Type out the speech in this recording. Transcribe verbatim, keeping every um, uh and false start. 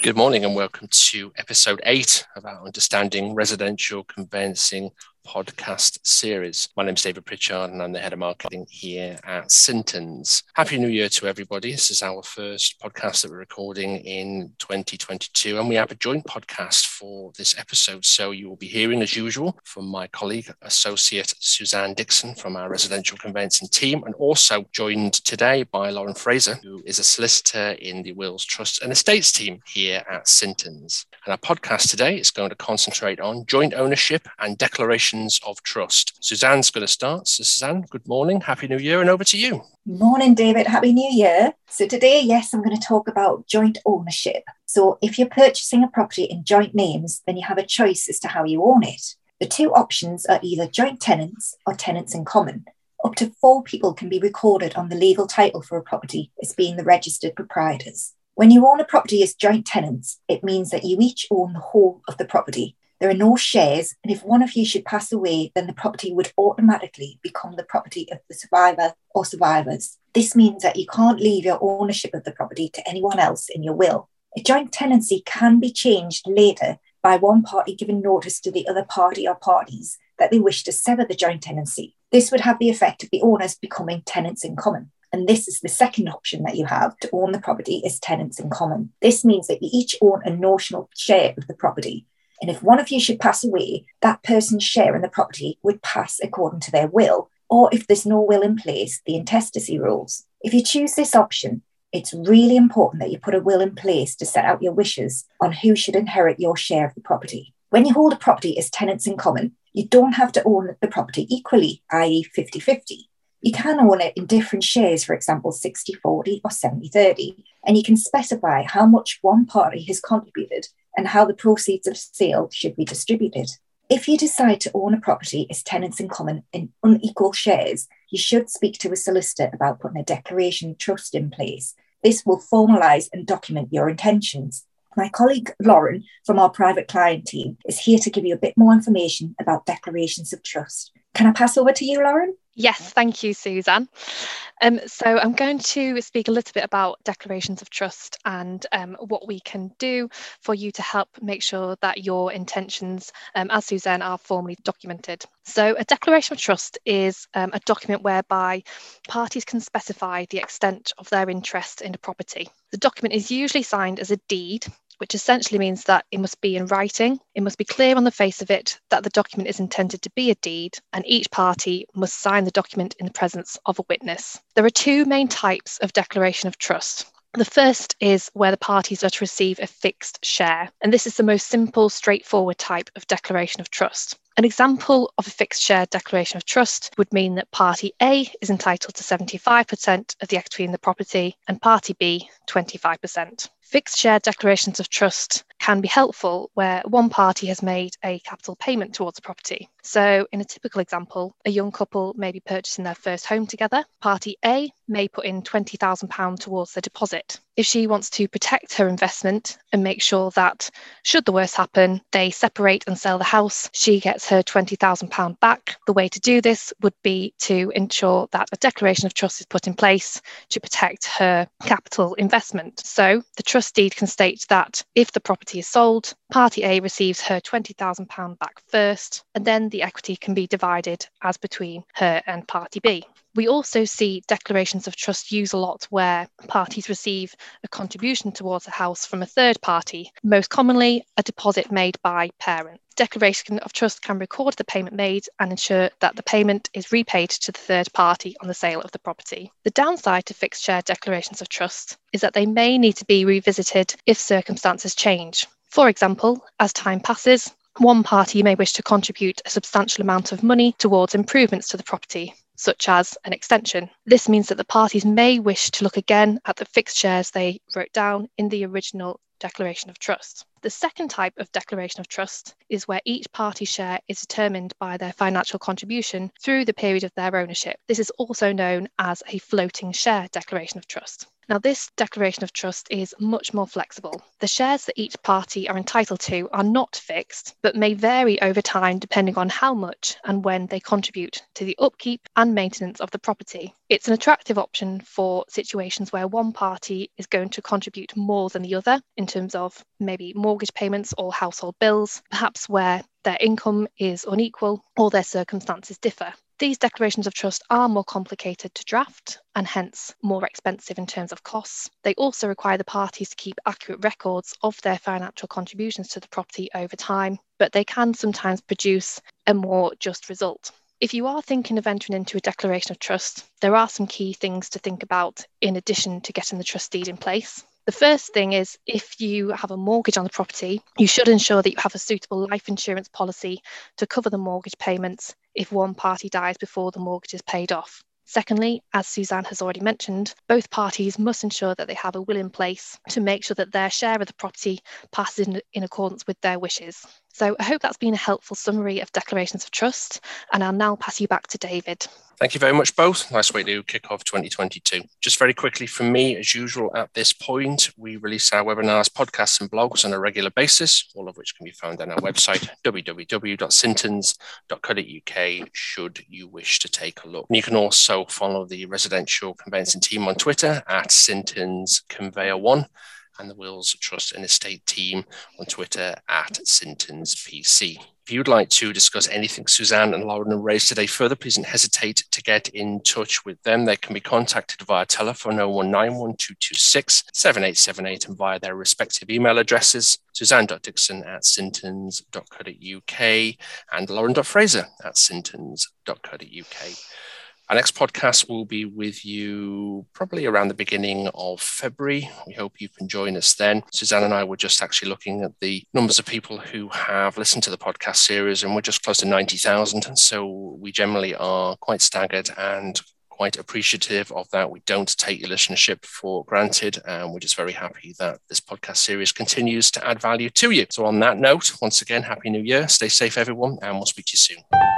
Good morning and welcome to episode eight of our Understanding Residential Conveyancing podcast series. My name is David Pritchard and I'm the head of marketing here at Sintons. Happy New Year to everybody. This is our first podcast that we're recording in twenty twenty-two, and we have a joint podcast for this episode. So you will be hearing, as usual, from my colleague, Associate Suzanne Dixon from our residential conveyancing team, and also joined today by Lauren Fraser, who is a solicitor in the Wills, Trusts and Estates team here at Sintons. And our podcast today is going to concentrate on joint ownership and declaration of trust. Suzanne's going to start. So Suzanne, good morning, Happy New Year, and over to you. Morning, David. Happy New Year. So today, yes, I'm going to talk about joint ownership. So if you're purchasing a property in joint names, then you have a choice as to how you own it. The two options are either joint tenants or tenants in common. Up to four people can be recorded on the legal title for a property as being the registered proprietors. When you own a property as joint tenants, it means that you each own the whole of the property. There are no shares, and if one of you should pass away, then the property would automatically become the property of the survivor or survivors. This means that you can't leave your ownership of the property to anyone else in your will. A joint tenancy can be changed later by one party giving notice to the other party or parties that they wish to sever the joint tenancy. This would have the effect of the owners becoming tenants in common. And this is the second option that you have to own the property as tenants in common. This means that you each own a notional share of the property. And if one of you should pass away, that person's share in the property would pass according to their will, or if there's no will in place, the intestacy rules. If you choose this option, it's really important that you put a will in place to set out your wishes on who should inherit your share of the property. When you hold a property as tenants in common, you don't have to own the property equally, that is fifty-fifty. You can own it in different shares, for example, sixty forty or seventy thirty, and you can specify how much one party has contributed and how the proceeds of sale should be distributed. If you decide to own a property as tenants in common in unequal shares, you should speak to a solicitor about putting a declaration of trust in place. This will formalise and document your intentions. My colleague Lauren from our private client team is here to give you a bit more information about declarations of trust. Can I pass over to you, Lauren? Yes, thank you, Suzanne. Um, so I'm going to speak a little bit about declarations of trust and um, what we can do for you to help make sure that your intentions, um, as Suzanne, are formally documented. So a declaration of trust is um, a document whereby parties can specify the extent of their interest in a property. The document is usually signed as a deed, which essentially means that it must be in writing. It must be clear on the face of it that the document is intended to be a deed, and each party must sign the document in the presence of a witness. There are two main types of declaration of trust. The first is where the parties are to receive a fixed share, and this is the most simple, straightforward type of declaration of trust. An example of a fixed share declaration of trust would mean that party A is entitled to seventy-five percent of the equity in the property and party B twenty-five percent. Fixed share declarations of trust can be helpful where one party has made a capital payment towards a property. So in a typical example, a young couple may be purchasing their first home together. Party A may put in twenty thousand pounds towards the deposit. If she wants to protect her investment and make sure that, should the worst happen, they separate and sell the house, she gets her twenty thousand pounds back. The way to do this would be to ensure that a declaration of trust is put in place to protect her capital investment. So the trust deed can state that if the property is sold, party A receives her twenty thousand pounds back first, and then the equity can be divided as between her and party B. We also see declarations of trust used a lot where parties receive a contribution towards a house from a third party, most commonly a deposit made by parent. Declaration of trust can record the payment made and ensure that the payment is repaid to the third party on the sale of the property. The downside to fixed share declarations of trust is that they may need to be revisited if circumstances change. For example, as time passes, one party may wish to contribute a substantial amount of money towards improvements to the property, such as an extension. This means that the parties may wish to look again at the fixed shares they wrote down in the original declaration of trust. The second type of declaration of trust is where each party's share is determined by their financial contribution through the period of their ownership. This is also known as a floating share declaration of trust. Now, this declaration of trust is much more flexible. The shares that each party are entitled to are not fixed, but may vary over time depending on how much and when they contribute to the upkeep and maintenance of the property. It's an attractive option for situations where one party is going to contribute more than the other in terms of maybe mortgage payments or household bills, perhaps where their income is unequal or their circumstances differ. These declarations of trust are more complicated to draft and hence more expensive in terms of costs. They also require the parties to keep accurate records of their financial contributions to the property over time, but they can sometimes produce a more just result. If you are thinking of entering into a declaration of trust, there are some key things to think about in addition to getting the trust deed in place. The first thing is, if you have a mortgage on the property, you should ensure that you have a suitable life insurance policy to cover the mortgage payments if one party dies before the mortgage is paid off. Secondly, as Suzanne has already mentioned, both parties must ensure that they have a will in place to make sure that their share of the property passes in, in accordance with their wishes. So I hope that's been a helpful summary of declarations of trust, and I'll now pass you back to David. Thank you very much, both. Nice way to kick off twenty twenty-two. Just very quickly from me, as usual, at this point, we release our webinars, podcasts and blogs on a regular basis, all of which can be found on our website, w w w dot sintons dot co dot u k, should you wish to take a look. And you can also follow the residential conveyancing team on Twitter at Sintons Conveyor one, and the Wills Trust and Estate team on Twitter at Sintons P C. If you'd like to discuss anything Suzanne and Lauren have raised today further, please don't hesitate to get in touch with them. They can be contacted via telephone oh one nine one two two six seven eight seven eight and via their respective email addresses, suzanne dot dixon at sintons dot co dot u k and lauren dot fraser at sintons dot co dot u k. Our next podcast will be with you probably around the beginning of February. We hope you can join us then. Suzanne and I were just actually looking at the numbers of people who have listened to the podcast series, and we're just close to ninety thousand. And so we generally are quite staggered and quite appreciative of that. We don't take your listenership for granted, and we're just very happy that this podcast series continues to add value to you. So on that note, once again, Happy New Year. Stay safe, everyone, and we'll speak to you soon.